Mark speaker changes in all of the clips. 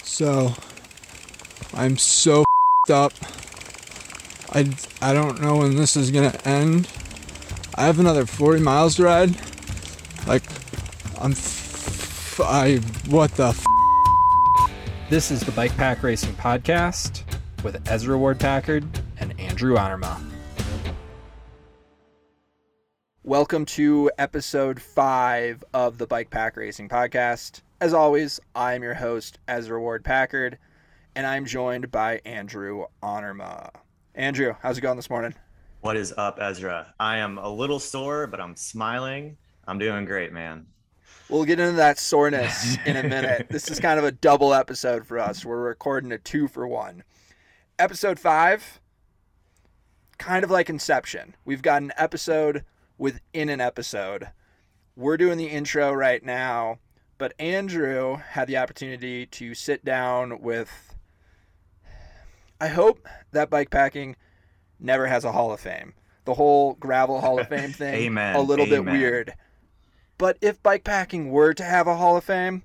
Speaker 1: So I'm so up. I don't know when this is gonna end. I have another 40 miles to ride. Like what the
Speaker 2: This is the Bike Pack Racing Podcast with Ezra Ward Packard and Andrew Honorma. Welcome to episode 5 of the Bike Pack Racing Podcast. As always, I am your host, Ezra Ward Packard, and I'm joined by Andrew Honorma. Andrew, how's it going this morning?
Speaker 3: What is up, Ezra? I am a little sore, but I'm smiling. I'm doing great, man.
Speaker 2: We'll get into that soreness in a minute. This is kind of a double episode for us. We're recording a 2-for-1. Episode 5, kind of like Inception. We've got an episode within an episode. We're doing the intro right now, but Andrew had the opportunity to sit down with, I hope that bikepacking never has a Hall of Fame. The whole gravel Hall of Fame thing,
Speaker 3: Amen.
Speaker 2: a little bit
Speaker 3: Amen.
Speaker 2: weird. But if bikepacking were to have a Hall of Fame,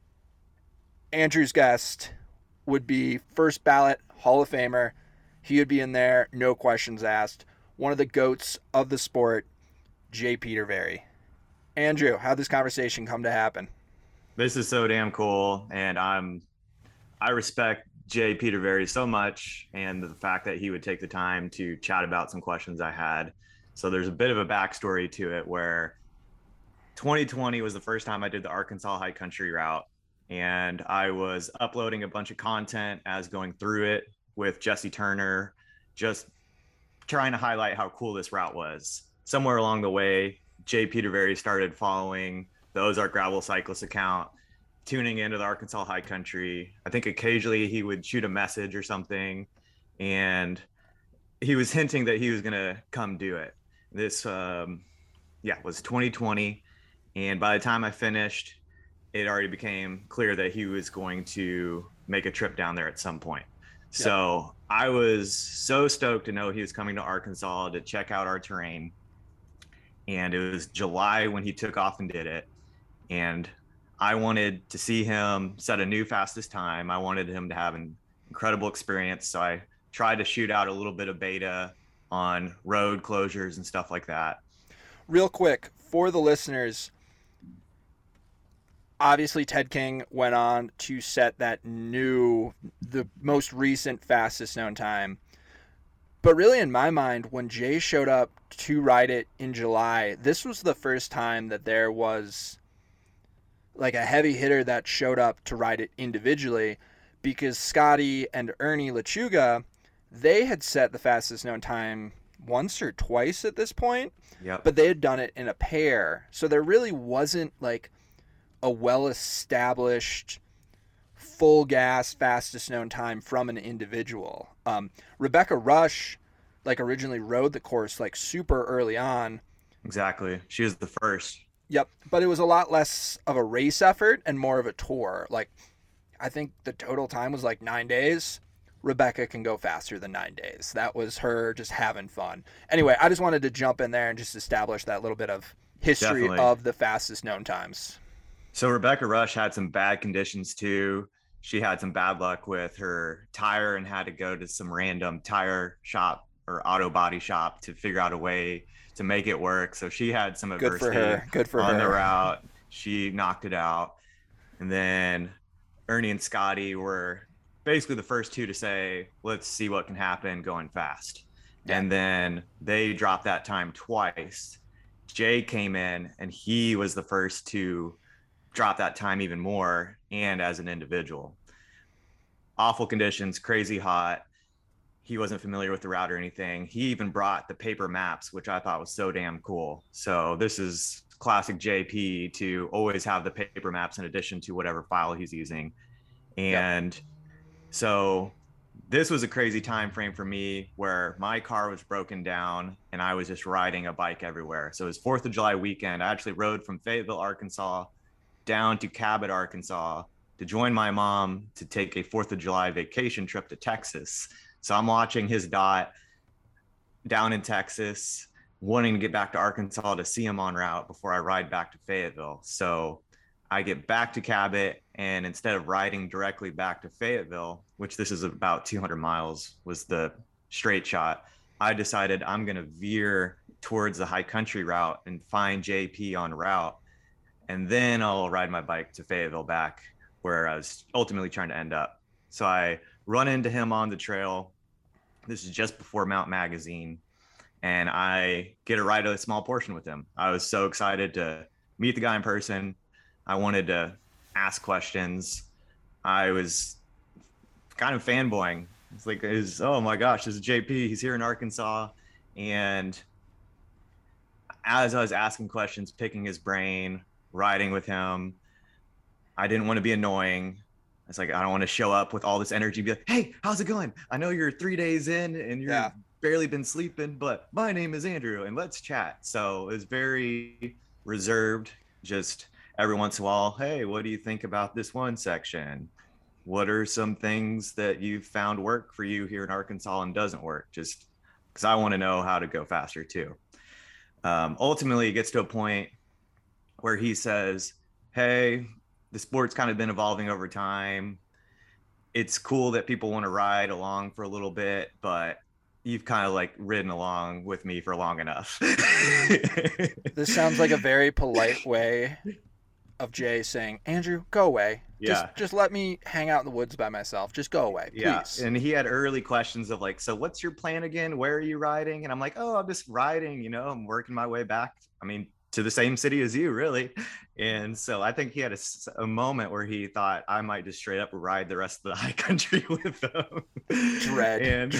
Speaker 2: Andrew's guest would be first ballot Hall of Famer. He would be in there, no questions asked. One of the GOATs of the sport, Jay Petervary. Andrew, how'd this conversation come to happen?
Speaker 3: This is so damn cool, and I respect Jay Petervary so much, and the fact that he would take the time to chat about some questions I had. So there's a bit of a backstory to it where 2020 was the first time I did the Arkansas High Country route, and I was uploading a bunch of content as going through it with Jesse Turner, just trying to highlight how cool this route was. Somewhere along the way, Jay Petervary started following the Ozark Gravel Cyclist account, tuning into the Arkansas High Country. I think occasionally he would shoot a message or something, and he was hinting that he was going to come do it. This was 2020. And by the time I finished, it already became clear that he was going to make a trip down there at some point. Yeah. So I was so stoked to know he was coming to Arkansas to check out our terrain. And it was July when he took off and did it. And I wanted to see him set a new fastest time. I wanted him to have an incredible experience. So I tried to shoot out a little bit of beta on road closures and stuff like that.
Speaker 2: Real quick, for the listeners, obviously Ted King went on to set the most recent fastest known time. But really, in my mind, when Jay showed up to ride it in July, this was the first time that there was like a heavy hitter that showed up to ride it individually, because Scotty and Ernie Lechuga, they had set the fastest known time once or twice at this point.
Speaker 3: Yep.
Speaker 2: But they had done it in a pair. So there really wasn't like a well-established full gas fastest known time from an individual. Rebecca Rush originally rode the course super early on.
Speaker 3: Exactly. She was the first.
Speaker 2: Yep. But it was a lot less of a race effort and more of a tour. I think the total time was 9 days. Rebecca can go faster than 9 days. That was her just having fun. Anyway, I just wanted to jump in there and just establish that little bit of history
Speaker 3: Definitely.
Speaker 2: of the fastest known times.
Speaker 3: So Rebecca Rush had some bad conditions too. She had some bad luck with her tire and had to go to some random tire shop or auto body shop to figure out a way to make it work. So she had some adversity on the route. She knocked it out. And then Ernie and Scotty were basically the first two to say, let's see what can happen going fast.
Speaker 2: Yeah.
Speaker 3: And then they dropped that time twice. Jay came in and he was the first to drop that time even more, and as an individual. Awful conditions, crazy hot. He wasn't familiar with the route or anything. He even brought the paper maps, which I thought was so damn cool. So this is classic JP to always have the paper maps in addition to whatever file he's using. And so this was a crazy time frame for me where my car was broken down and I was just riding a bike everywhere. So it was 4th of July weekend. I actually rode from Fayetteville, Arkansas down to Cabot, Arkansas to join my mom to take a 4th of July vacation trip to Texas. So I'm watching his dot down in Texas, wanting to get back to Arkansas to see him en route before I ride back to Fayetteville. So I get back to Cabot, and instead of riding directly back to Fayetteville, which this is about 200 miles, was the straight shot, I decided I'm going to veer towards the high country route and find JP en route. And then I'll ride my bike to Fayetteville back where I was ultimately trying to end up. So I run into him on the trail. This is just before Mount Magazine. And I get a ride a small portion with him. I was so excited to meet the guy in person. I wanted to ask questions. I was kind of fanboying. It's like, oh my gosh, this is JP. He's here in Arkansas. And as I was asking questions, picking his brain, riding with him, I didn't want to be annoying. It's like, I don't want to show up with all this energy and be like, hey, how's it going? I know you're 3 days in and you're barely been sleeping, but my name is Andrew and let's chat. So it was very reserved, just every once in a while, hey, what do you think about this one section? What are some things that you've found work for you here in Arkansas and doesn't work? Just because I want to know how to go faster too. Ultimately, it gets to a point where he says, hey, the sport's kind of been evolving over time. It's cool that people want to ride along for a little bit, but you've kind of like ridden along with me for long enough.
Speaker 2: This sounds like a very polite way of Jay saying, Andrew, go away.
Speaker 3: Yeah.
Speaker 2: Just let me hang out in the woods by myself. Just go away, please.
Speaker 3: Yeah. And he had early questions of like, so what's your plan again? Where are you riding? And I'm like, oh, I'm just riding, you know, I'm working my way back. I mean, to the same city as you, really. And so I think he had a moment where he thought I might just straight up ride the rest of the high country with them.
Speaker 2: Dread.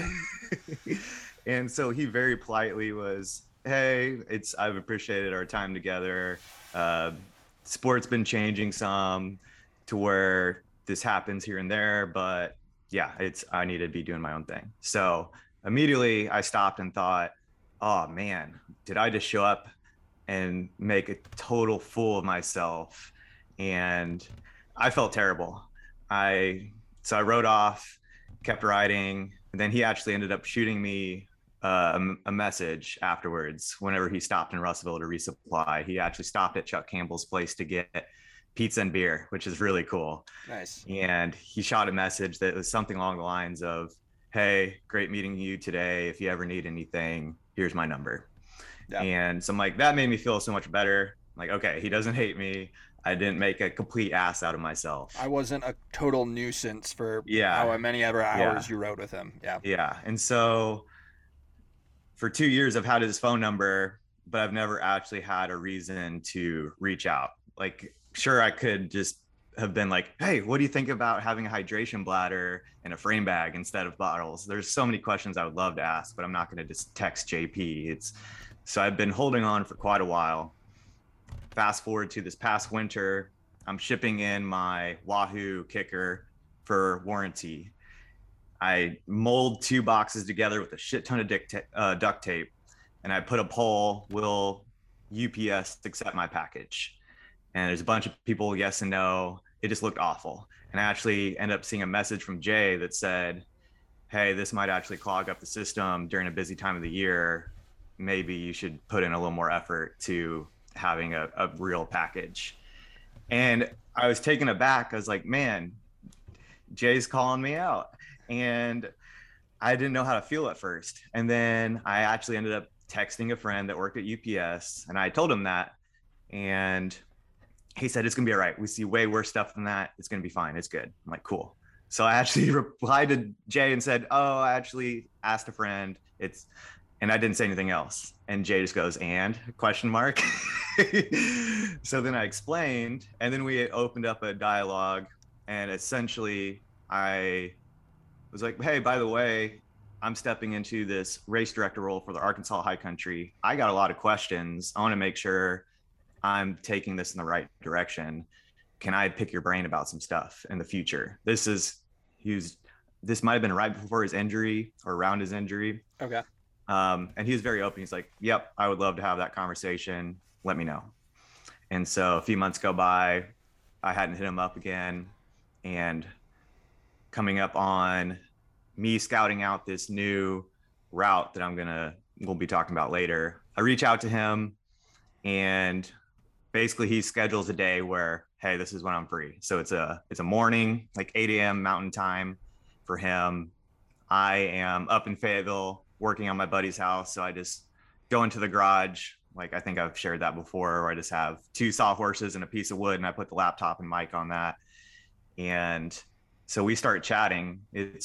Speaker 3: And so he very politely was, hey, I've appreciated our time together. Sport's been changing some to where this happens here and there, but yeah, I need to be doing my own thing. So immediately I stopped and thought, oh man, did I just show up and make a total fool of myself? And I felt terrible. So I rode off, kept riding, and then he actually ended up shooting me a message afterwards. Whenever he stopped in Russellville to resupply, he actually stopped at Chuck Campbell's place to get pizza and beer, which is really cool.
Speaker 2: Nice.
Speaker 3: And he shot a message that was something along the lines of, hey, great meeting you today. If you ever need anything, here's my number. Yeah. And so I'm like, that made me feel so much better. Like, okay, he doesn't hate me. I didn't make a complete ass out of myself.
Speaker 2: I wasn't a total nuisance for how many ever hours you rode with him. Yeah.
Speaker 3: Yeah. And so for 2 years, I've had his phone number, but I've never actually had a reason to reach out. Like, sure, I could just have been like, hey, what do you think about having a hydration bladder and a frame bag instead of bottles? There's so many questions I would love to ask, but I'm not going to just text JP. So I've been holding on for quite a while. Fast forward to this past winter, I'm shipping in my Wahoo kicker for warranty. I mold 2 boxes together with a shit ton of duct tape, and I put a poll, will UPS accept my package? And there's a bunch of people yes and no. It just looked awful. And I actually ended up seeing a message from Jay that said, hey, this might actually clog up the system during a busy time of the year. Maybe you should put in a little more effort to having a real package. And I was taken aback. I was like, man, Jay's calling me out. And I didn't know how to feel at first. And then I actually ended up texting a friend that worked at UPS, and I told him that. And he said, it's going to be all right. We see way worse stuff than that. It's going to be fine. It's good. I'm like, cool. So I actually replied to Jay and said, oh, I actually asked a friend. And I didn't say anything else. And Jay just goes, and ? So then I explained, and then we opened up a dialogue, and essentially I was like, hey, by the way, I'm stepping into this race director role for the Arkansas High Country. I got a lot of questions. I want to make sure I'm taking this in the right direction. Can I pick your brain about some stuff in the future? This might have been right before his injury or around his injury.
Speaker 2: Okay.
Speaker 3: And he was very open. He's like, yep, I would love to have that conversation. Let me know. And so a few months go by, I hadn't hit him up again. And coming up on me scouting out this new route that we'll be talking about later, I reach out to him and basically he schedules a day where, hey, this is when I'm free. So it's a morning, like 8 a.m. Mountain Time for him. I am up in Fayetteville working on my buddy's house. So I just go into the garage. Like I think I've shared that before, where I just have 2 sawhorses and a piece of wood, and I put the laptop and mic on that. And so we start chatting.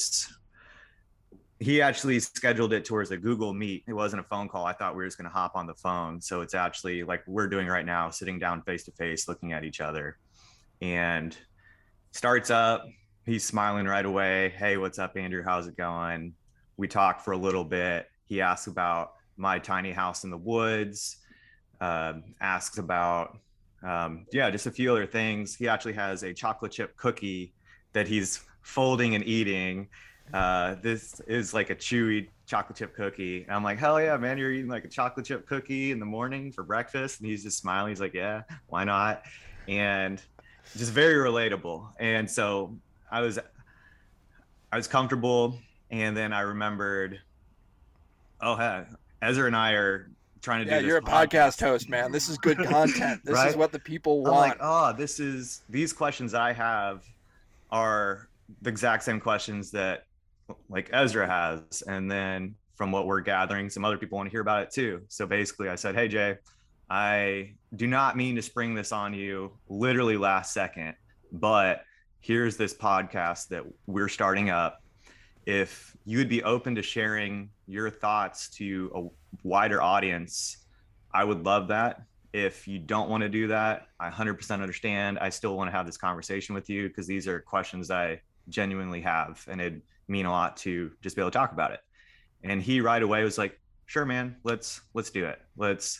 Speaker 3: He actually scheduled it towards a Google Meet. It wasn't a phone call. I thought we were just going to hop on the phone. So it's actually like we're doing right now, sitting down face to face, looking at each other. And starts up. He's smiling right away. Hey, what's up, Andrew? How's it going? We talk for a little bit. He asks about my tiny house in the woods, asks about, just a few other things. He actually has a chocolate chip cookie that he's folding and eating. This is like a chewy chocolate chip cookie. And I'm like, hell yeah, man, you're eating like a chocolate chip cookie in the morning for breakfast? And he's just smiling. He's like, yeah, why not? And just very relatable. And so I was comfortable. And then I remembered, oh, hey, Ezra and I are trying to do this.
Speaker 2: You're a podcast host, man. This is good content. This
Speaker 3: right?
Speaker 2: is what the people want.
Speaker 3: I'm like, these questions I have are the exact same questions that like Ezra has. And then from what we're gathering, some other people want to hear about it too. So basically I said, hey, Jay, I do not mean to spring this on you literally last second, but here's this podcast that we're starting up. If you would be open to sharing your thoughts to a wider audience, I would love that. If you don't want to do that, I 100% understand. I still want to have this conversation with you because these are questions I genuinely have, and it'd mean a lot to just be able to talk about it. And he right away was like, sure, man, let's do it. Let's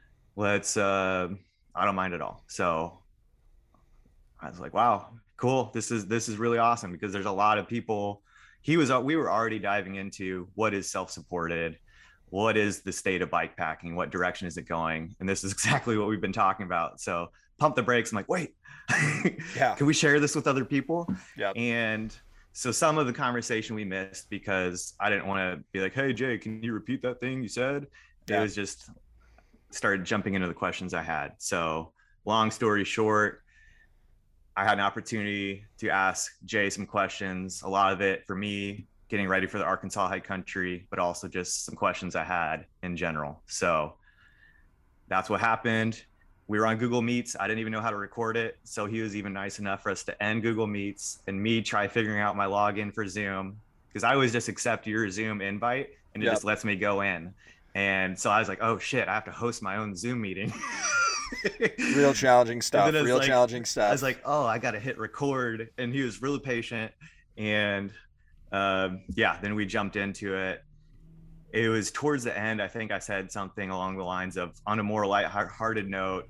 Speaker 3: I don't mind at all. So I was like, wow, cool. This is really awesome, because there's a lot of people. We were already diving into what is self-supported, what is the state of bike packing, what direction is it going? And this is exactly what we've been talking about. So pump the brakes. I'm like, wait,
Speaker 2: yeah.
Speaker 3: Can we share this with other people?
Speaker 2: Yeah.
Speaker 3: And so some of the conversation we missed because I didn't want to be like, hey, Jay, can you repeat that thing you said? Yeah. It was just started jumping into the questions I had. So long story short, I had an opportunity to ask Jay some questions, a lot of it for me getting ready for the Arkansas High Country, but also just some questions I had in general. So that's what happened. We were on Google Meets. I didn't even know how to record it. So he was even nice enough for us to end Google Meets and me try figuring out my login for Zoom, because I always just accept your Zoom invite and it just lets me go in. And so I was like, oh shit, I have to host my own Zoom meeting.
Speaker 2: Real challenging stuff. Challenging stuff.
Speaker 3: I was like, oh, I got to hit record. And he was really patient. And then we jumped into it. It was towards the end. I think I said something along the lines of, on a more lighthearted note,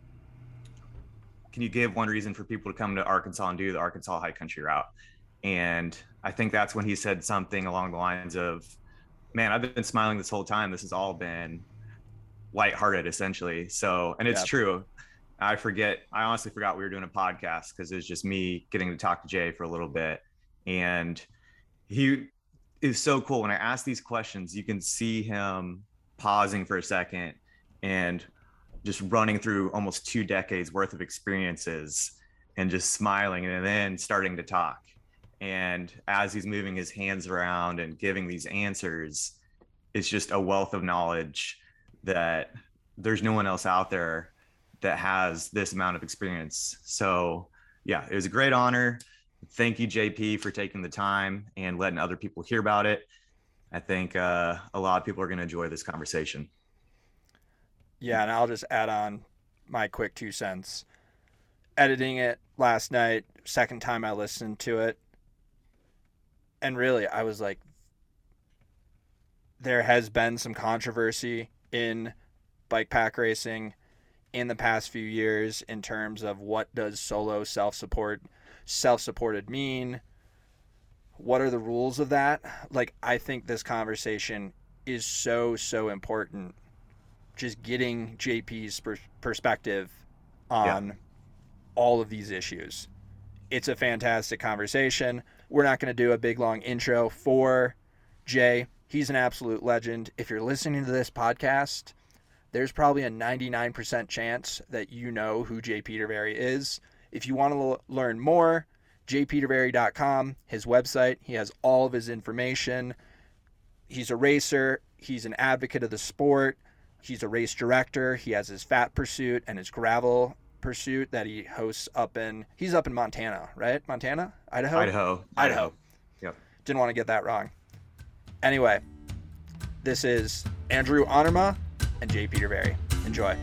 Speaker 3: can you give one reason for people to come to Arkansas and do the Arkansas High Country route? And I think that's when he said something along the lines of, man, I've been smiling this whole time. This has all been lighthearted, essentially. So, and it's true. I honestly forgot we were doing a podcast, because it was just me getting to talk to Jay for a little bit. And he is so cool. When I ask these questions, you can see him pausing for a second and just running through almost 2 decades worth of experiences and just smiling and then starting to talk. And as he's moving his hands around and giving these answers, it's just a wealth of knowledge that there's no one else out there that has this amount of experience. So yeah, it was a great honor. Thank you, JP, for taking the time and letting other people hear about it. I think a lot of people are going to enjoy this conversation.
Speaker 2: Yeah, and I'll just add on my quick 2 cents. Editing it last night, second time I listened to it, and really I was like, there has been some controversy in bike pack racing in the past few years in terms of what does solo self-supported mean? What are the rules of that? Like, I think this conversation is so important. Just getting JP's perspective on all of these issues. It's a fantastic conversation. We're not going to do a big long intro for Jay. He's an absolute legend. If you're listening to this podcast, there's probably a 99% chance that you know who Jay Peterberry is. If you want to learn more, jpeterberry.com, his website, he has all of his information. He's a racer. He's an advocate of the sport. He's a race director. He has his fat pursuit and his gravel pursuit that he hosts he's up in Montana, right? Montana? Idaho? Idaho.
Speaker 3: Yep.
Speaker 2: Didn't want to get that wrong. Anyway, this is Andrew Honorma and Jay Peterberry. Enjoy.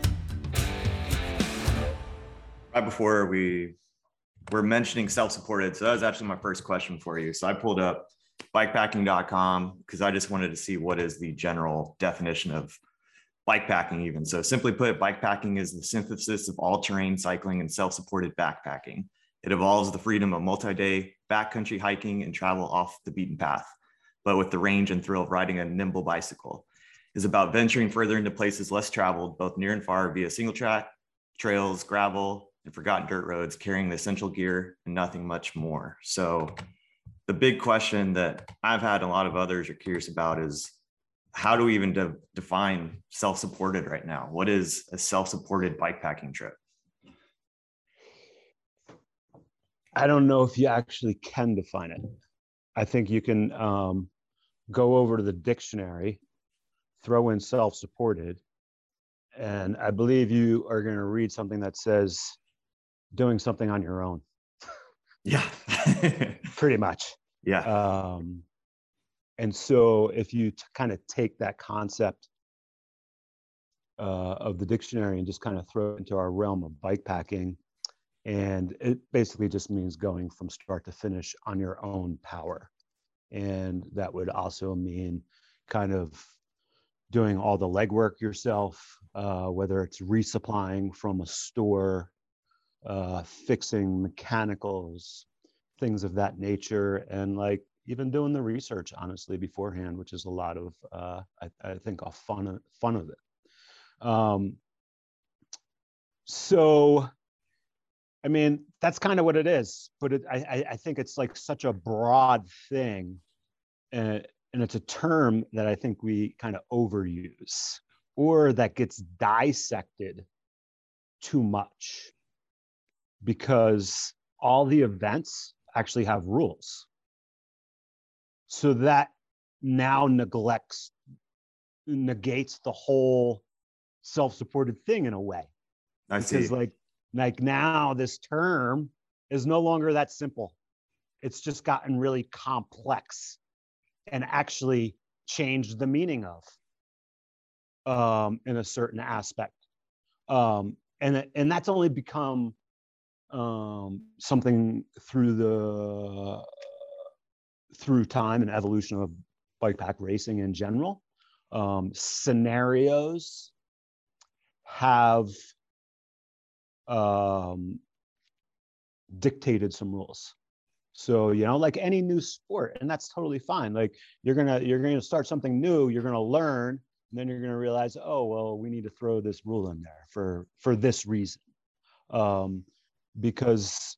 Speaker 3: Right before we were mentioning self-supported, so that was actually my first question for you. So I pulled up bikepacking.com because I just wanted to see what is the general definition of bikepacking even. So simply put, bikepacking is the synthesis of all-terrain cycling and self-supported backpacking. It involves the freedom of multi-day backcountry hiking and travel off the beaten path, but with the range and thrill of riding a nimble bicycle. It's about venturing further into places less traveled, both near and far, via single track, trails, gravel, and forgotten dirt roads, carrying the essential gear and nothing much more. So the big question that I've had and a lot of others are curious about is, how do we even define self-supported right now? What is a self-supported bikepacking trip?
Speaker 4: I don't know if you actually can define it. I think you can go over to the dictionary, throw in self-supported, and I believe you are going to read something that says doing something on your own.
Speaker 3: Yeah.
Speaker 4: Pretty much.
Speaker 3: Yeah.
Speaker 4: And so if you kind of take that concept of the dictionary and just kind of throw it into our realm of bikepacking, and it basically just means going from start to finish on your own power. And that would also mean kind of doing all the legwork yourself, whether it's resupplying from a store, fixing mechanicals, things of that nature, and like even doing the research honestly beforehand, which is a lot of I think a fun of it. So I mean, that's kind of what it is, but I think it's like such a broad thing, and it's a term that I think we kind of overuse, or that gets dissected too much, because all the events actually have rules. So that now negates the whole self-supported thing in a way.
Speaker 3: I
Speaker 4: because
Speaker 3: see.
Speaker 4: Like now this term is no longer that simple. It's just gotten really complex and actually changed the meaning of in a certain aspect. And that's only become something through time and evolution of bike pack racing in general. Scenarios have dictated some rules. So, like any new sport, and that's totally fine. Like you're gonna start something new, you're gonna learn, and then you're gonna realize, oh well, we need to throw this rule in there for this reason, because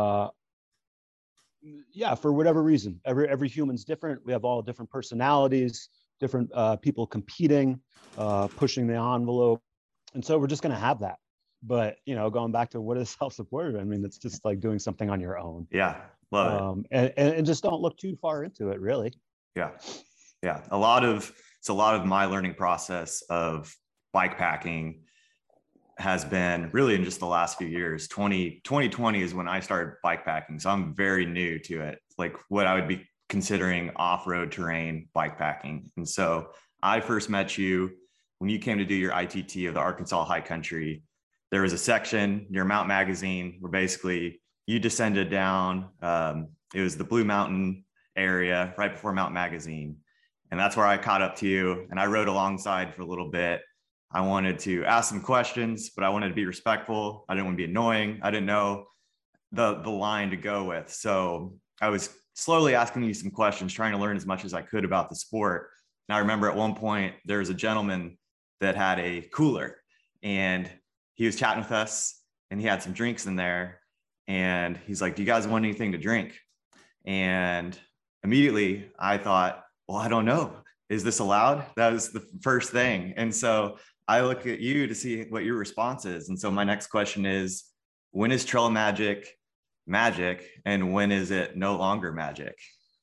Speaker 4: for whatever reason, every human's different. We have all different personalities, different people competing, pushing the envelope, and so we're just gonna have that. But going back to what is self-supported, I mean, it's just like doing something on your own.
Speaker 3: Yeah, love it.
Speaker 4: And just don't look too far into it, really.
Speaker 3: Yeah. A lot of my learning process of bikepacking has been really in just the last few years. 2020 is when I started bikepacking, so I'm very new to it, like what I would be considering off-road terrain bikepacking. And so I first met you when you came to do your ITT of the Arkansas High Country. There was a section near Mount Magazine where basically you descended down. It was the Blue Mountain area right before Mount Magazine. And that's where I caught up to you. And I rode alongside for a little bit. I wanted to ask some questions, but I wanted to be respectful. I didn't want to be annoying. I didn't know the line to go with. So I was slowly asking you some questions, trying to learn as much as I could about the sport. And I remember at one point, there was a gentleman that had a cooler, and he was chatting with us, and he had some drinks in there, and he's like, do you guys want anything to drink? And immediately I thought, well, I don't know. Is this allowed? That was the first thing. And so I look at you to see what your response is. And so my next question is, when is trail magic magic, and when is it no longer magic?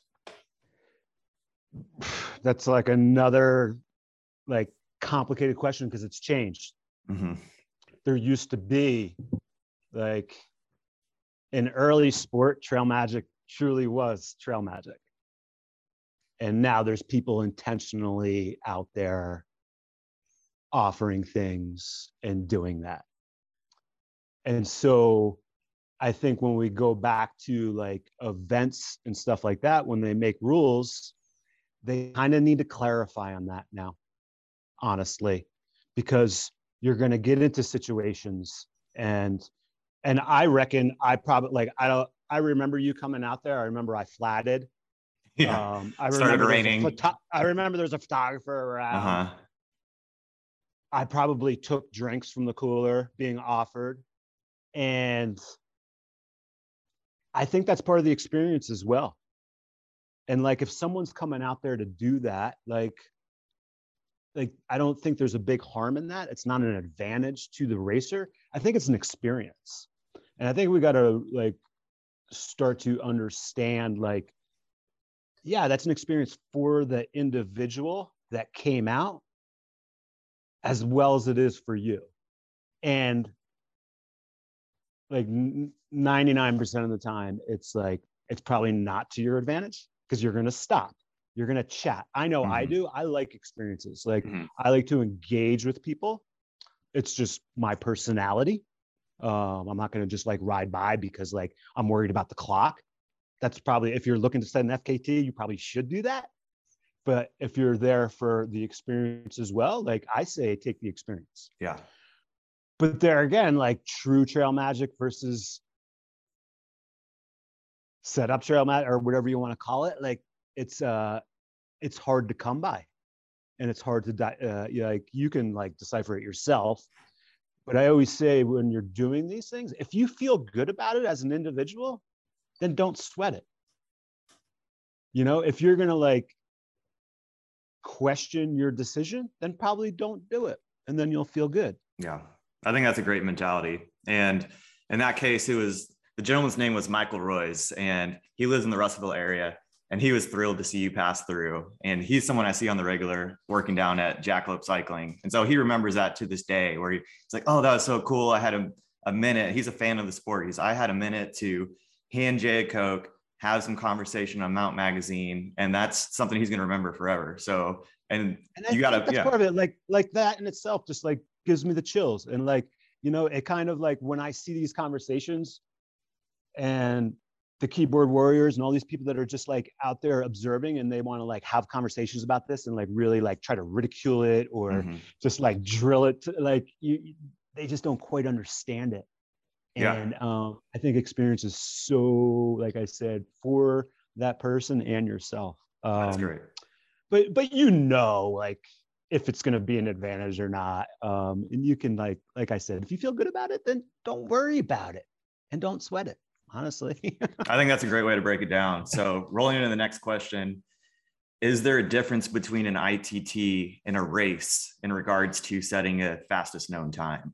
Speaker 4: That's like another like complicated question because it's changed.
Speaker 3: Mm-hmm.
Speaker 4: There used to be like in early sport, trail magic truly was trail magic. And now there's people intentionally out there offering things and doing that. And so I think when we go back to like events and stuff like that, when they make rules, they kind of need to clarify on that now, honestly, because you're going to get into situations and I reckon I probably like, I remember you coming out there. I remember I flatted.
Speaker 3: Yeah.
Speaker 4: I
Speaker 3: Started
Speaker 4: remember
Speaker 3: raining.
Speaker 4: I remember there's a photographer around.
Speaker 3: Uh-huh.
Speaker 4: I probably took drinks from the cooler being offered. And I think that's part of the experience as well. And like, if someone's coming out there to do that, like I don't think there's a big harm in that. It's not an advantage to the racer. I think it's an experience. And I think we got to like start to understand like, yeah, that's an experience for the individual that came out as well as it is for you. And like 99% of the time, it's like, it's probably not to your advantage because you're going to stop. You're going to chat. I know I do. I like experiences. Like I like to engage with people. It's just my personality. I'm not going to just like ride by because like I'm worried about the clock. That's probably, if you're looking to set an FKT, you probably should do that. But if you're there for the experience as well, like I say, take the experience.
Speaker 3: Yeah.
Speaker 4: But there again, like true trail magic versus set up trail magic or whatever you want to call it. Like it's hard to come by, and it's hard to like you can like decipher it yourself. But I always say when you're doing these things, if you feel good about it as an individual, then don't sweat it. You know, if you're gonna like question your decision, then probably don't do it, and then you'll feel good.
Speaker 3: Yeah, I think that's a great mentality. And in that case, it was the gentleman's name was Michael Royce, and he lives in the Russellville area. And he was thrilled to see you pass through. And he's someone I see on the regular working down at Jackalope Cycling. And so he remembers that to this day where he's like, oh, that was so cool. I had a minute. He's a fan of the sport. I had a minute to hand Jay a Coke, have some conversation on Mount Magazine. And that's something he's going to remember forever. So, and you got to,
Speaker 4: that's part of it. Like that in itself just like gives me the chills. And like, you know, it kind of like when I see these conversations and the keyboard warriors and all these people that are just like out there observing and they want to like have conversations about this and like really like try to ridicule it or just like drill it to, like they just don't quite understand it. And I think experience is so, like I said, for that person and yourself.
Speaker 3: That's great.
Speaker 4: But you know, like if it's going to be an advantage or not. And you can like I said, if you feel good about it, then don't worry about it and don't sweat it. Honestly.
Speaker 3: I think that's a great way to break it down. So rolling into the next question, is there a difference between an ITT and a race in regards to setting a fastest known time?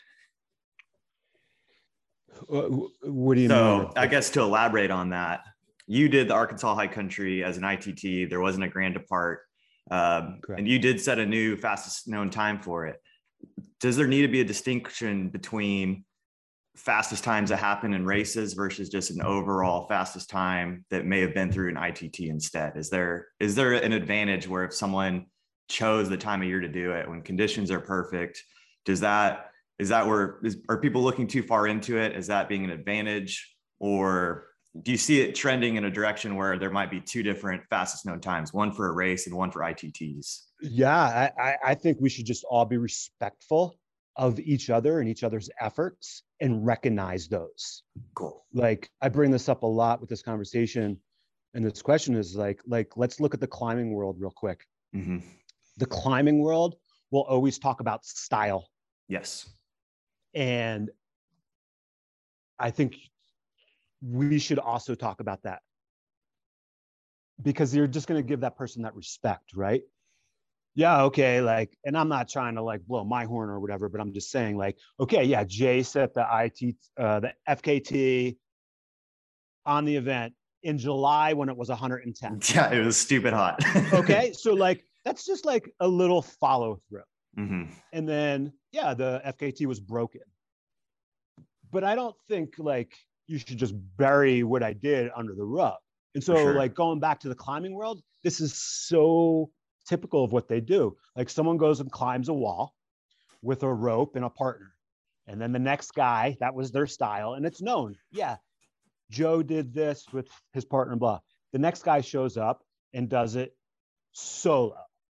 Speaker 4: What do you mean?
Speaker 3: So I guess to elaborate on that, you did the Arkansas High Country as an ITT. There wasn't a grand depart. And you did set a new fastest known time for it. Does there need to be a distinction between fastest times that happen in races versus just an overall fastest time that may have been through an ITT instead? Is there an advantage where if someone chose the time of year to do it when conditions are perfect, are people looking too far into it? Is that being an advantage, or do you see it trending in a direction where there might be two different fastest known times, one for a race and one for ITTs?
Speaker 4: Yeah, I think we should just all be respectful of each other and each other's efforts and recognize those.
Speaker 3: Cool.
Speaker 4: Like I bring this up a lot with this conversation. And this question is like, let's look at the climbing world real quick. The climbing world will always talk about style.
Speaker 3: Yes.
Speaker 4: And I think we should also talk about that because you're just going to give that person that respect, right? yeah, okay, like, and I'm not trying to like blow my horn or whatever, but I'm just saying like, okay, yeah, Jay set the FKT on the event in July when it was 110.
Speaker 3: Yeah, it was stupid hot.
Speaker 4: Okay, so like that's just like a little follow through.
Speaker 3: Mm-hmm.
Speaker 4: And then yeah, the FKT was broken. But I don't think like you should just bury what I did under the rug. And so
Speaker 3: sure.
Speaker 4: like going back to the climbing world, this is so typical of what they do. Like someone goes and climbs a wall with a rope and a partner. And then the next guy, that was their style. And it's known. Yeah, Joe did this with his partner, blah. The next guy shows up and does it solo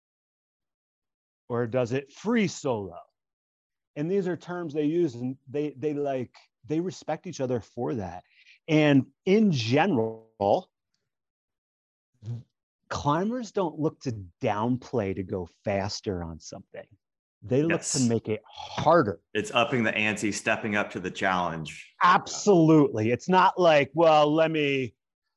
Speaker 4: or does it free solo. And these are terms they use, and they respect each other for that. And in general, climbers don't look to downplay to go faster on something. They look to make it harder.
Speaker 3: It's upping the ante, stepping up to the challenge.
Speaker 4: Absolutely. It's not like, well, let me,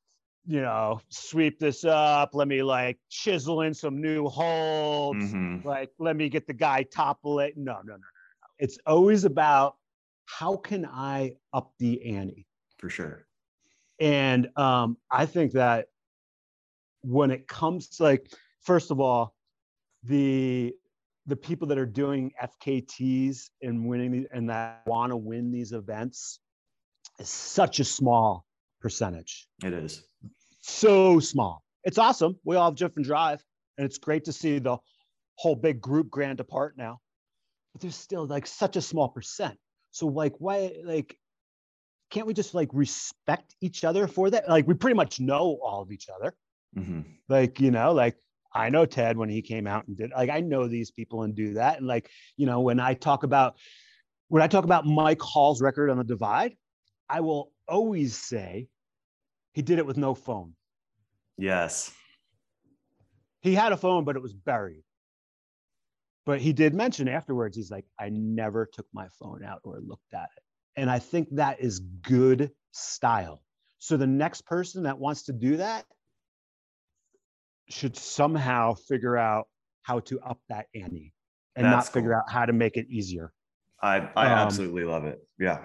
Speaker 4: sweep this up. Let me like chisel in some new holds.
Speaker 3: Mm-hmm.
Speaker 4: Like, let me get the guy topple it. No. It's always about how can I up the ante?
Speaker 3: For sure.
Speaker 4: And I think that when it comes to like, first of all, the people that are doing FKTs and winning and that want to win these events is such a small percentage.
Speaker 3: It is.
Speaker 4: So small. It's awesome. We all have different drive, and it's great to see the whole big group grand apart now. But there's still like such a small percent. So like, why, like, can't we just like respect each other for that? Like, we pretty much know all of each other.
Speaker 3: Mm-hmm.
Speaker 4: Like, like I know Ted when he came out and did, like, I know these people and do that. And like, when I talk about Mike Hall's record on the Divide, I will always say he did it with no phone.
Speaker 3: Yes.
Speaker 4: He had a phone, but it was buried. But he did mention afterwards, he's like, I never took my phone out or looked at it. And I think that is good style. So the next person that wants to do that should somehow figure out how to up that ante and
Speaker 3: That's
Speaker 4: not figure out how to make it easier.
Speaker 3: I absolutely love it. Yeah.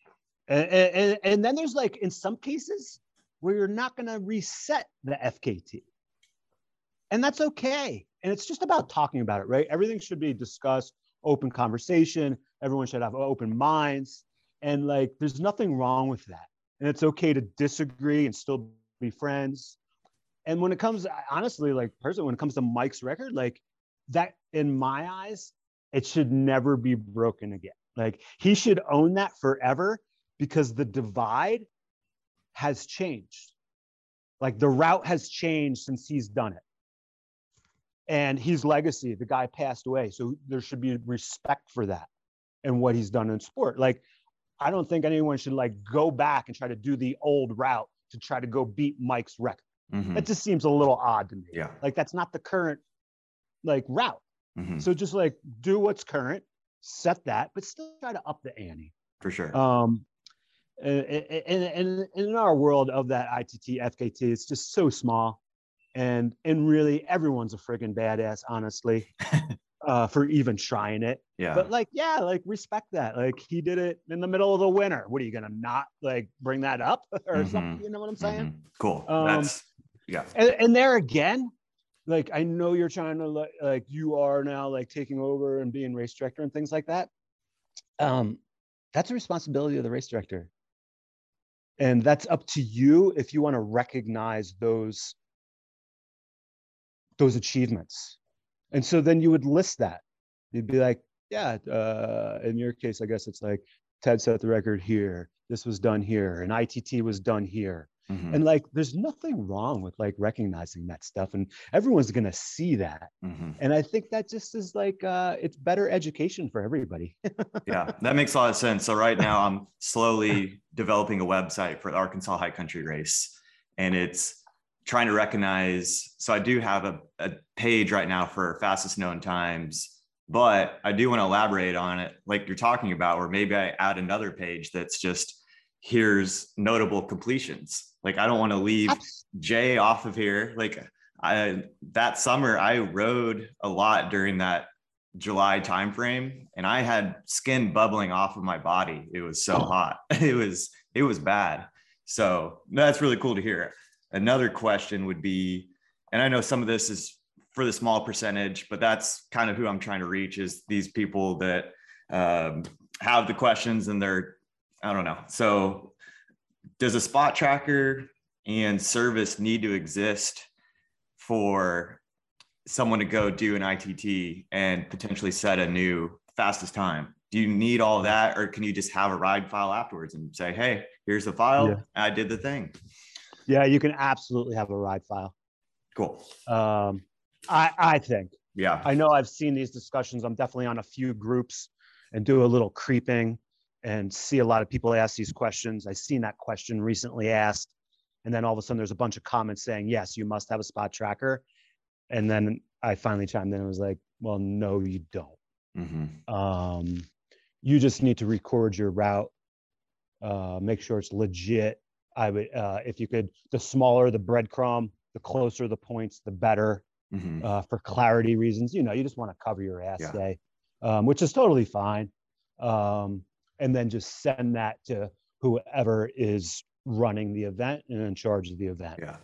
Speaker 4: And then there's like, in some cases where you're not going to reset the FKT. And that's okay. And it's just about talking about it, right? Everything should be discussed, open conversation. Everyone should have open minds. And like, there's nothing wrong with that. And it's okay to disagree and still be friends. And when it comes, honestly, like personally, when it comes to Mike's record, like that, in my eyes, it should never be broken again. Like he should own that forever because the Divide has changed. Like the route has changed since he's done it. And his legacy, the guy passed away. So there should be respect for that and what he's done in sport. Like, I don't think anyone should like go back and try to do the old route to try to go beat Mike's record.
Speaker 3: Mm-hmm.
Speaker 4: That just seems a little odd to me.
Speaker 3: Yeah.
Speaker 4: Like that's not the current like route.
Speaker 3: Mm-hmm.
Speaker 4: So just like do what's current, set that, but still try to up the ante.
Speaker 3: For sure.
Speaker 4: And in our world of that ITT FKT, it's just so small. And really everyone's a friggin' badass, honestly, for even trying it.
Speaker 3: Yeah.
Speaker 4: But like, yeah, like respect that. Like he did it in the middle of the winter. What are you gonna not like bring that up or
Speaker 3: Mm-hmm.
Speaker 4: something? You know what I'm saying?
Speaker 3: Mm-hmm. Cool. That's yeah.
Speaker 4: And there again, like I know you're trying to like you are now like taking over and being race director and things like that. That's a responsibility of the race director. And that's up to you if you want to recognize those achievements. And so then you would list that. You'd be like, yeah, in your case, I guess it's like Ted set the record here. This was done here. And ITT was done here.
Speaker 3: Mm-hmm.
Speaker 4: And like, there's nothing wrong with like recognizing that stuff. And everyone's going to see that.
Speaker 3: Mm-hmm.
Speaker 4: And I think that just is like, it's better education for everybody.
Speaker 3: Yeah, that makes a lot of sense. So right now I'm slowly developing a website for the Arkansas High Country Race, and it's trying to recognize. So I do have a page right now for fastest known times, but I do want to elaborate on it like you're talking about, or maybe I add another page that's just, here's notable completions. Like I don't want to leave Jay off of here. Like that summer I rode a lot during that July timeframe, and I had skin bubbling off of my body. It was so hot. It was bad. So that's really cool to hear. Another question would be, and I know some of this is for the small percentage, but that's kind of who I'm trying to reach, is these people that have the questions and they're, I don't know. So does a spot tracker and service need to exist for someone to go do an ITT and potentially set a new fastest time? Do you need all that, or can you just have a ride file afterwards and say, hey, here's the file,
Speaker 4: Yeah.
Speaker 3: I did the thing?
Speaker 4: Yeah, you can absolutely have a ride file.
Speaker 3: Cool.
Speaker 4: I think.
Speaker 3: Yeah.
Speaker 4: I know I've seen these discussions. I'm definitely on a few groups and do a little creeping and see a lot of people ask these questions. I've seen that question recently asked. And then all of a sudden there's a bunch of comments saying, yes, you must have a spot tracker. And then I finally chimed in and was like, well, no, you don't.
Speaker 3: Mm-hmm.
Speaker 4: You just need to record your route, make sure it's legit. I would, if you could, the smaller the breadcrumb, the closer the points, the better.
Speaker 3: Mm-hmm.
Speaker 4: For clarity reasons, you just want to cover your ass
Speaker 3: Yeah.
Speaker 4: day, which is totally fine. And then just send that to whoever is running the event and in charge of the event.
Speaker 3: Yeah.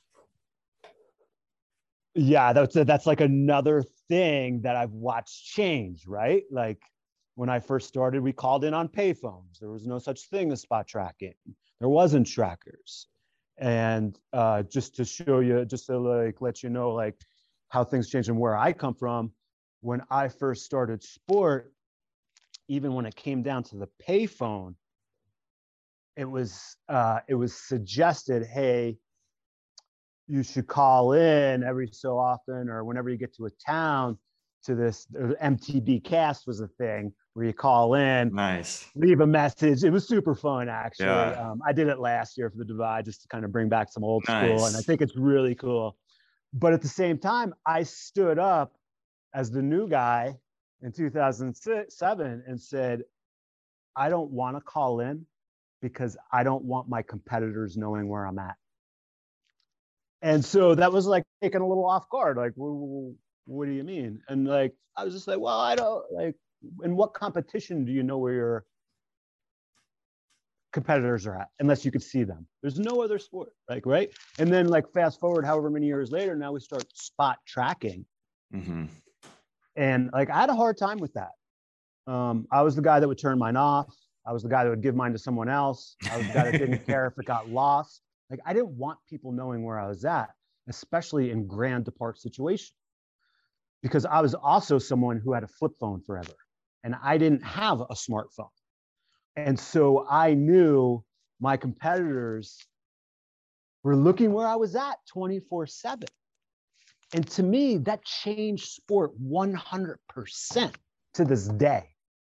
Speaker 4: Yeah, that's like another thing that I've watched change, right? Like when I first started, we called in on payphones. There was no such thing as spot tracking. There wasn't trackers. And just to show you, just to like let you know, like how things change and where I come from. When I first started sport, even when it came down to the payphone, it was suggested, hey, you should call in every so often or whenever you get to a town to this. MTB Cast was a thing where you call in,
Speaker 3: Nice.
Speaker 4: leave a message. It was super fun, actually.
Speaker 3: Yeah.
Speaker 4: I did it last year for the Divide just to kind of bring back some old school,
Speaker 3: Nice.
Speaker 4: and I think it's really cool. But at the same time, I stood up as the new guy in 2007 and said, I don't want to call in because I don't want my competitors knowing where I'm at. And so that was like taken a little off guard. Like, what do you mean? And like, I was just like, well, I don't like, in what competition do you know where your competitors are at unless you could see them? There's no other sport, like, right? And then like fast forward however many years later, now we start spot tracking.
Speaker 3: Mm-hmm.
Speaker 4: And like I had a hard time with that. I was the guy that would turn mine off. I was the guy that would give mine to someone else. I was the guy that didn't care if it got lost. Like I didn't want people knowing where I was at, especially in grand depart situations, because I was also someone who had a flip phone forever and I didn't have a smartphone. And so I knew my competitors were looking where I was at 24/7. And to me, that changed sport 100% to this day.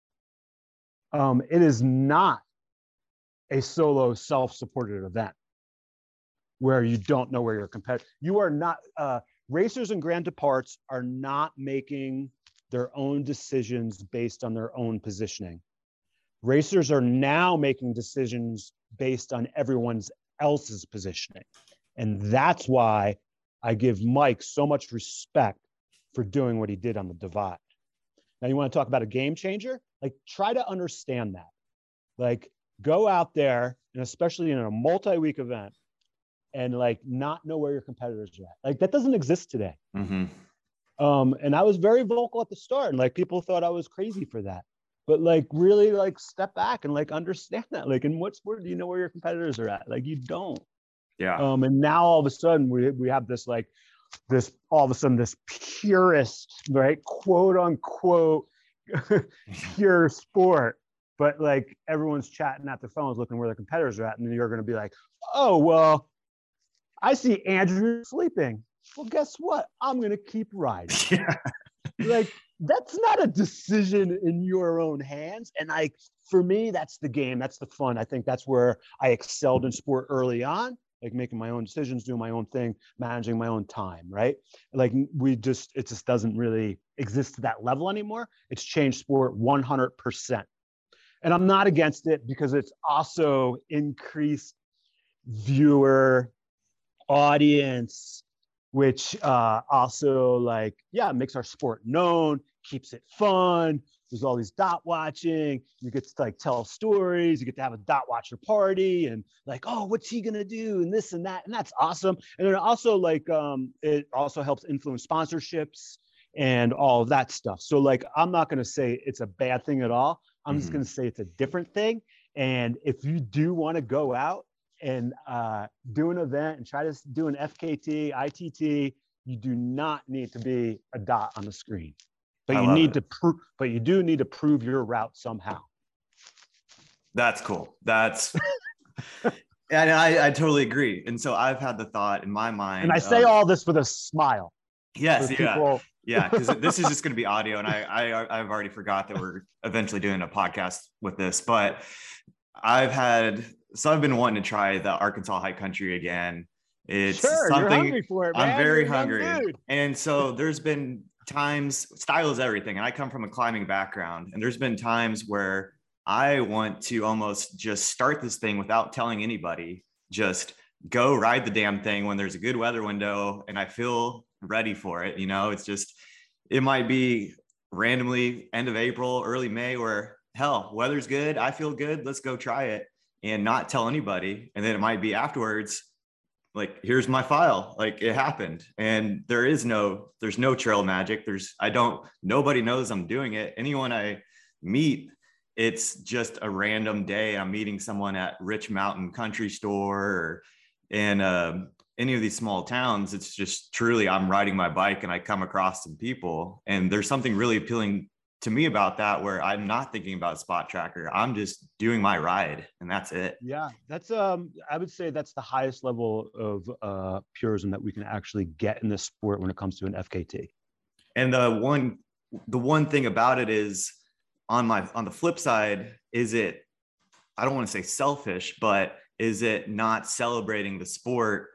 Speaker 4: It is not a solo self-supported event where you don't know where your competitor, you are not, racers and grand departs are not making their own decisions based on their own positioning. Racers are now making decisions based on everyone else's positioning. And that's why I give Mike so much respect for doing what he did on the Divide. Now, you want to talk about a game changer? Like, try to understand that. Like, go out there, and especially in a multi-week event, and like not know where your competitors are at. Like, that doesn't exist today.
Speaker 3: Mm-hmm.
Speaker 4: And I was very vocal at the start, and like people thought I was crazy for that. But like really like step back and like understand that. Like, in what sport do you know where your competitors are at? Like, you don't.
Speaker 3: Yeah.
Speaker 4: And now all of a sudden we have this like this all of a sudden this purist, right, quote unquote pure sport, but like everyone's chatting at their phones looking where their competitors are at, and then you're going to be like, oh well, I see Andrew sleeping. Well, guess what? I'm going to keep riding.
Speaker 3: Yeah.
Speaker 4: Like, that's not a decision in your own hands. And like for me, that's the game. That's the fun. I think that's where I excelled in sport early on, like making my own decisions, doing my own thing, managing my own time, right? Like it just doesn't really exist to that level anymore. It's changed sport 100%. And I'm not against it because it's also increased viewer audience which also makes our sport known, keeps it fun. There's all these dot watching. You get to tell stories. You get to have a dot watcher party and oh, what's he gonna do and this and that, and that's awesome. And then also it also helps influence sponsorships and all of that stuff. So I'm not gonna say it's a bad thing at all. I'm just gonna say it's a different thing. And if you do want to go out and do an event and try to do an FKT, ITT, you do not need to be a dot on the screen. But you need to prove. But you do need to prove your route somehow.
Speaker 3: That's cool. That's, and I totally agree. And so I've had the thought in my mind.
Speaker 4: And I say all this with a smile.
Speaker 3: Yes. Yeah. Yeah. Because this is just going to be audio, and I've already forgot that we're eventually doing a podcast with this. But I've been wanting to try the Arkansas High Country again. It's something
Speaker 4: you're hungry for it, man.
Speaker 3: I'm very hungry, and so there's been times, style is everything, and I come from a climbing background, and there's been times where I want to almost just start this thing without telling anybody, just go ride the damn thing when there's a good weather window and I feel ready for it. It's just, it might be randomly end of April, early May, where hell, weather's good, I feel good, let's go try it, and not tell anybody. And then it might be afterwards, here's my file, it happened. And there's no trail magic. Nobody knows I'm doing it. Anyone I meet, it's just a random day. I'm meeting someone at Rich Mountain Country Store or in any of these small towns. It's just truly, I'm riding my bike and I come across some people, and there's something really appealing to me about that, where I'm not thinking about spot tracker. I'm just doing my ride and that's it.
Speaker 4: Yeah, that's I would say that's the highest level of purism that we can actually get in this sport when it comes to an FKT.
Speaker 3: And the one thing about it is, on the flip side, is it, I don't want to say selfish, but is it not celebrating the sport?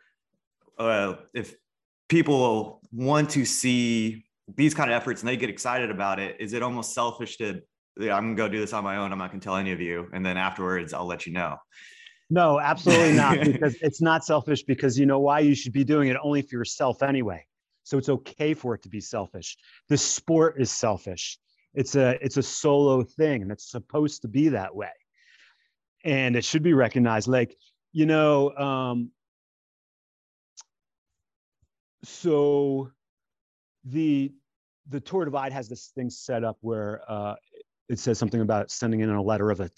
Speaker 3: If people want to see these kind of efforts and they get excited about it, is it almost selfish to, I'm gonna go do this on my own, I'm not gonna tell any of you, and then afterwards I'll let you know?
Speaker 4: No, absolutely not. Because it's not selfish, because you know why? You should be doing it only for yourself anyway. So it's okay for it to be selfish. The sport is selfish. It's a solo thing, and it's supposed to be that way. And it should be recognized. So the Tour Divide has this thing set up where it says something about sending in a letter of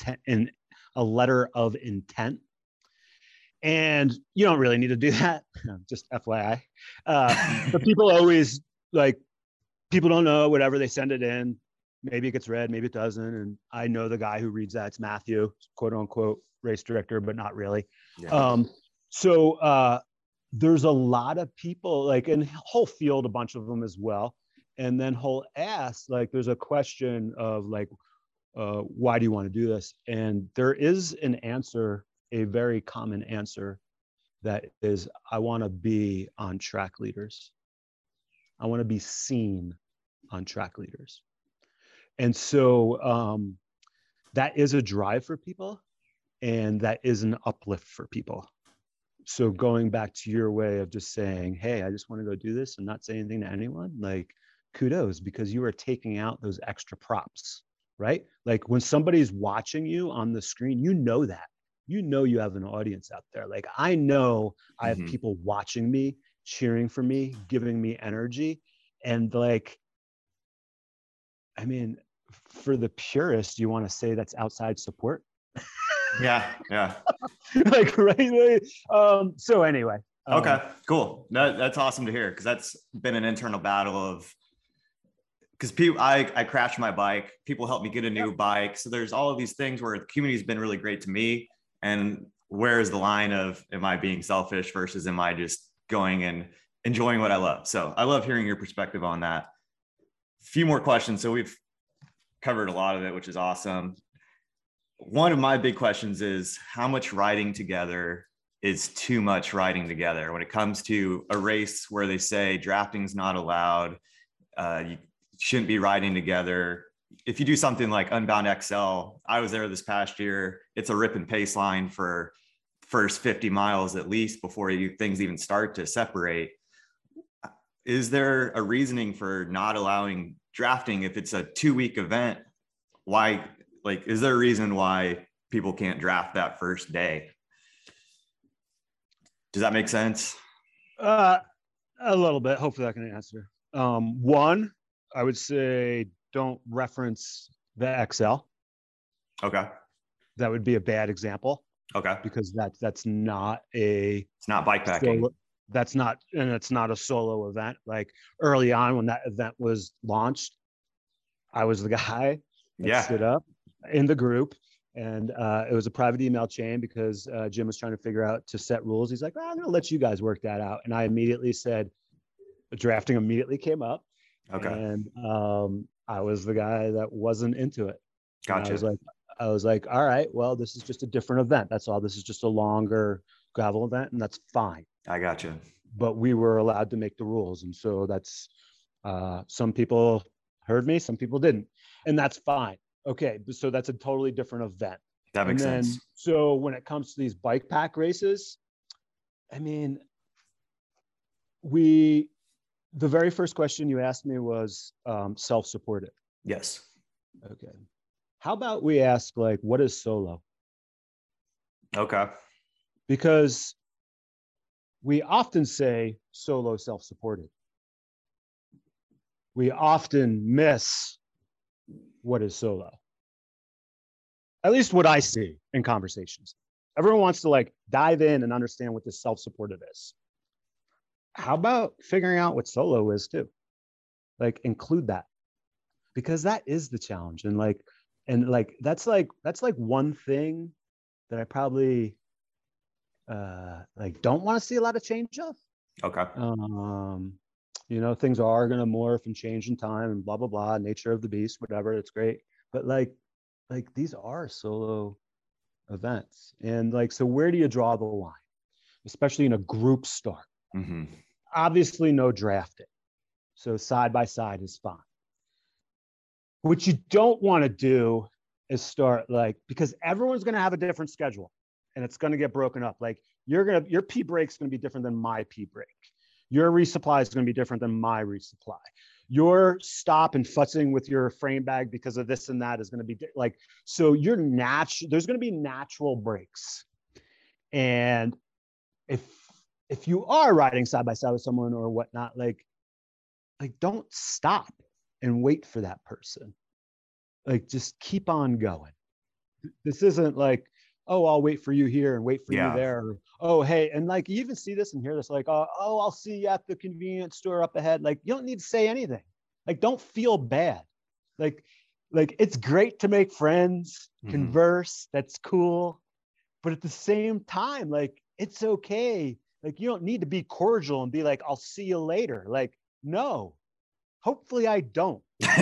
Speaker 4: intent. And you don't really need to do that, just FYI. But people always people don't know, whatever, they send it in. Maybe it gets read, maybe it doesn't. And I know the guy who reads that. It's Matthew, quote unquote, race director, but not really. Yeah. So there's a lot of people, and Hull field a bunch of them as well. And then Hull asks, there's a question of why do you want to do this? And there is an answer, a very common answer, that is, I want to be on track leaders. I want to be seen on track leaders. And so that is a drive for people, and that is an uplift for people. So going back to your way of just saying, hey, I just want to go do this and not say anything to anyone, kudos, because you are taking out those extra props, right? When somebody's watching you on the screen, that. You have an audience out there. I know I have people watching me, cheering for me, giving me energy. And for the purist, you want to say that's outside support?
Speaker 3: Yeah.
Speaker 4: Right. So anyway.
Speaker 3: Okay, cool. That's awesome to hear, because that's been an internal battle of, because I crashed my bike, people helped me get a new bike. So there's all of these things where the community has been really great to me. And where is the line of, am I being selfish versus am I just going and enjoying what I love? So I love hearing your perspective on that. A few more questions. So we've covered a lot of it, which is awesome. One of my big questions is, how much riding together is too much riding together when it comes to a race where they say drafting's not allowed, you shouldn't be riding together? If you do something like Unbound XL, I was there this past year, it's a rip and pace line for first 50 miles at least before things even start to separate. is there a reasoning for not allowing drafting if it's a 2-week event? Why, like, is there a reason why people can't draft that first day? Does that make sense?
Speaker 4: A little bit. Hopefully I can answer. One, I would say don't reference the Excel.
Speaker 3: Okay.
Speaker 4: That would be a bad example
Speaker 3: Okay.
Speaker 4: because that's not a
Speaker 3: It's not bike packing.
Speaker 4: solo, it's not a solo event. Like early on when that event was launched, I was the guy that stood up in the group, and it was a private email chain because Jim was trying to figure out to set rules. He's like, I'm going to let you guys work that out. And I immediately said, drafting immediately came up.
Speaker 3: Okay.
Speaker 4: And I was the guy that wasn't into it.
Speaker 3: Gotcha.
Speaker 4: I was like, all right, well, this is just a different event. That's all. This is just a longer gravel event, and that's fine.
Speaker 3: I gotcha.
Speaker 4: But we were allowed to make the rules. And so that's, some people heard me, some people didn't. And that's fine. Okay. So that's a totally different event.
Speaker 3: That makes sense.
Speaker 4: So when it comes to these bike pack races, I mean, the very first question you asked me was self-supported.
Speaker 3: Yes.
Speaker 4: Okay. How about we ask, like, what is solo?
Speaker 3: Okay.
Speaker 4: Because we often say solo self-supported. We often miss what is solo. At least what I see in conversations. Everyone wants to like dive in and understand what this self-supported is. How about figuring out what solo is too? Like include that, because that is the challenge. And that's like one thing that I probably like don't want to see a lot of change of.
Speaker 3: Okay.
Speaker 4: You know, things are going to morph and change in time and blah, blah, blah, nature of the beast, whatever. It's great. But like these are solo events. And like, so where do you draw the line, especially in a group start?
Speaker 3: Mm-hmm.
Speaker 4: Obviously no drafting. So side by side is fine. What you don't want to do is start like, because everyone's going to have a different schedule and it's going to get broken up. Like your P break is going to be different than my P break. Your resupply is going to be different than my resupply. Your stop and futzing with your frame bag because of this and that is going to be like, so there's going to be natural breaks. And if you are riding side by side with someone or whatnot, like don't stop and wait for that person. Like just keep on going. This isn't like, oh, I'll wait for you here and wait for you there. Or, oh, hey, and like you even see this and hear this, like, oh, I'll see you at the convenience store up ahead. Like you don't need to say anything. Like don't feel bad. Like it's great to make friends, converse. That's cool. But at the same time, like it's okay. Like you don't need to be cordial and be like, I'll see you later. Like, no, hopefully I don't.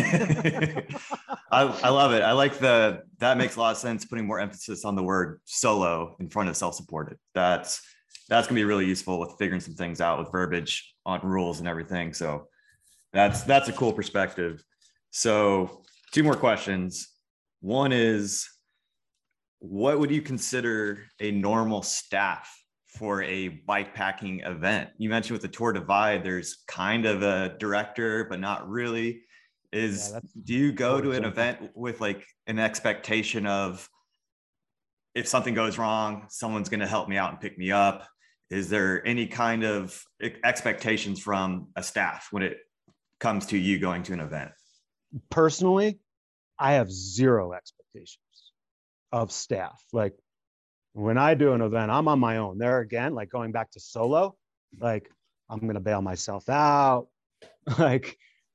Speaker 3: I love it. I like that makes a lot of sense, putting more emphasis on the word solo in front of self-supported. That's going to be really useful with figuring some things out with verbiage on rules and everything. So that's a cool perspective. So 2 more questions. One is, what would you consider a normal staff for a bike packing event? You mentioned with the Tour Divide, there's kind of a director, but not really. Do you go to an event with like an expectation of, if something goes wrong, someone's going to help me out and pick me up? Is there any kind of expectations from a staff when it comes to you going to an event?
Speaker 4: Personally, I have 0 expectations of staff. Like when I do an event, I'm on my own. There again, like going back to solo, like I'm going to bail myself out. like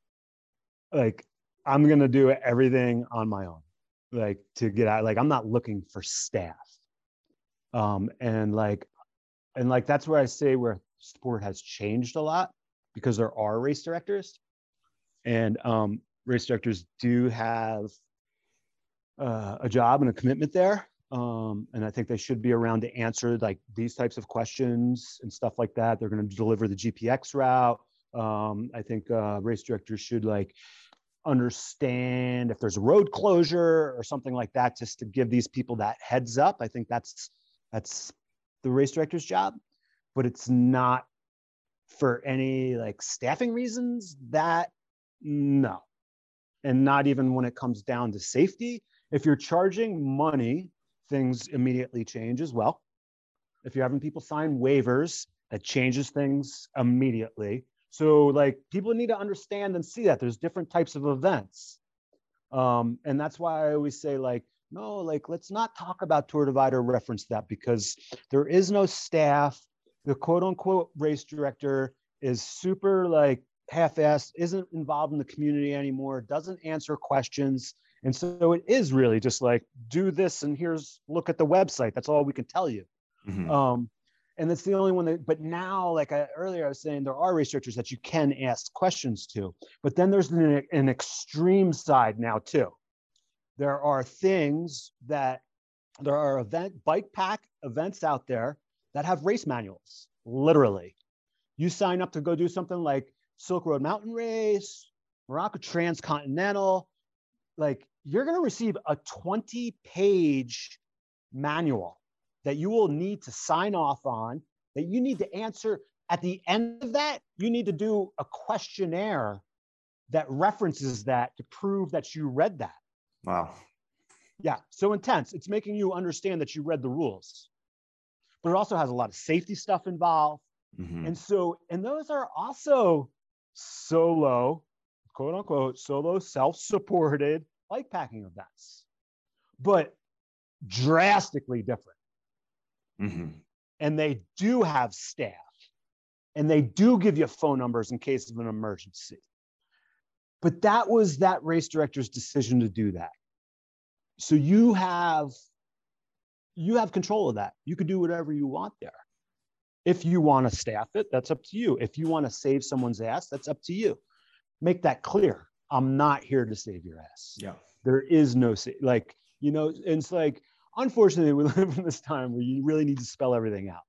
Speaker 4: I'm going to do everything on my own, like to get out. Like I'm not looking for staff. And that's where I say where sport has changed a lot, because there are race directors, and race directors do have a job and a commitment there. And I think they should be around to answer like these types of questions and stuff like that. They're going to deliver the GPX route. I think race directors should like understand if there's a road closure or something like that, just to give these people that heads up. I think that's the race director's job, but it's not for any like staffing reasons, that no. And not even when it comes down to safety. If you're charging money, things immediately change as well. If you're having people sign waivers, that changes things immediately. So like people need to understand and see that there's different types of events. And that's why I always say like, no, like let's not talk about Tour Divider reference that, because there is no staff. The quote unquote race director is super like half-assed, isn't involved in the community anymore, doesn't answer questions. And so it is really just like, do this and look at the website. That's all we can tell you. Mm-hmm. And that's the only one that, but now, like earlier I was saying, there are race directors that you can ask questions to, but then there's an extreme side now too. There are bike pack events out there that have race manuals, literally. You sign up to go do something like Silk Road Mountain Race, Morocco Transcontinental, like you're going to receive a 20-page manual that you will need to sign off on, that you need to answer. At the end of that, you need to do a questionnaire that references that to prove that you read that.
Speaker 3: Wow.
Speaker 4: Yeah, so intense. It's making you understand that you read the rules. But it also has a lot of safety stuff involved. Mm-hmm. And those are also solo, quote unquote, solo self-supported bike packing events, but drastically different. Mm-hmm. And they do have staff, and they do give you phone numbers in case of an emergency. But that was that race director's decision to do that. So you have control of that. You could do whatever you want there. If you want to staff it, that's up to you. If you want to save someone's ass, that's up to you. Make that clear. I'm not here to save your ass. Yeah. There is no, like, you know, and it's like, unfortunately, we live in this time where you really need to spell everything out.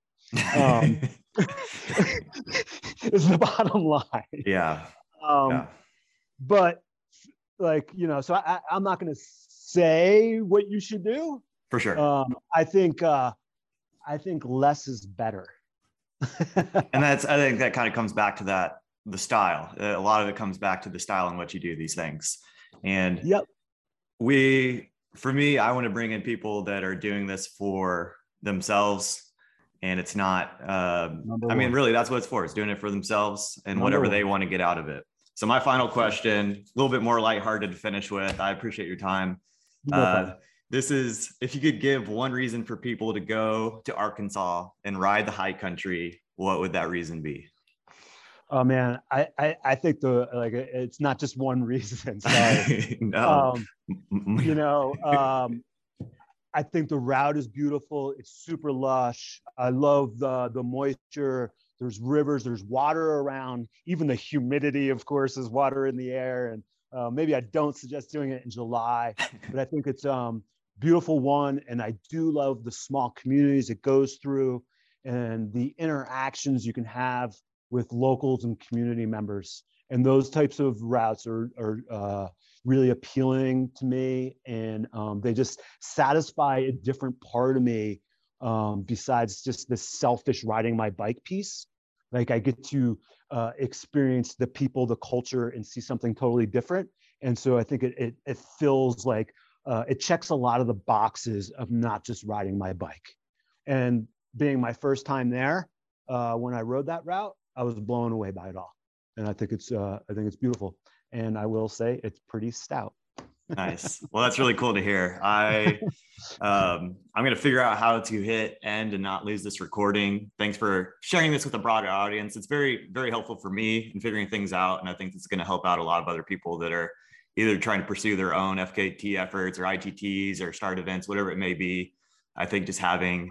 Speaker 4: It's the bottom line.
Speaker 3: Yeah.
Speaker 4: But like, you know, so I'm not going to say what you should do.
Speaker 3: For sure.
Speaker 4: I think less is better.
Speaker 3: And I think that kind of comes back to the style. A lot of it comes back to the style in which you do these things. And
Speaker 4: yep.
Speaker 3: For me, I want to bring in people that are doing this for themselves. And it's not, really, that's what it's for. It's doing it for themselves and whatever they want to get out of it. So my final question, a little bit more lighthearted to finish with. I appreciate your time. This is, if you could give one reason for people to go to Arkansas and ride the high country, what would that reason be?
Speaker 4: Oh man, I think it's not just one reason. Sorry.
Speaker 3: No.
Speaker 4: I think the route is beautiful. It's super lush. I love the moisture. There's rivers, there's water around. Even the humidity, of course, is water in the air. And maybe I don't suggest doing it in July, but I think it's beautiful one. And I do love the small communities it goes through and the interactions you can have with locals and community members. And those types of routes are really appealing to me. And they just satisfy a different part of me besides just the selfish riding my bike piece. Like I get to experience the people, the culture, and see something totally different. And so I think it feels like it checks a lot of the boxes of not just riding my bike. And being my first time there, when I rode that route, I was blown away by it all. And I think it's beautiful. And I will say it's pretty stout.
Speaker 3: Nice. Well, that's really cool to hear. I'm going to figure out how to hit end and not lose this recording. Thanks for sharing this with a broader audience. It's very, very helpful for me in figuring things out. And I think it's going to help out a lot of other people that are either trying to pursue their own FKT efforts or ITTs or start events, whatever it may be. I think just having,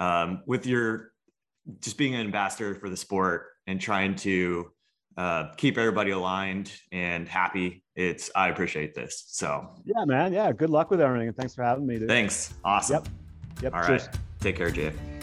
Speaker 3: just being an ambassador for the sport and trying to keep everybody aligned and happy. I appreciate this. So
Speaker 4: yeah, man. Yeah. Good luck with everything. And thanks for having me, dude.
Speaker 3: Thanks. Awesome.
Speaker 4: Yep.
Speaker 3: All right. Take care, Jay.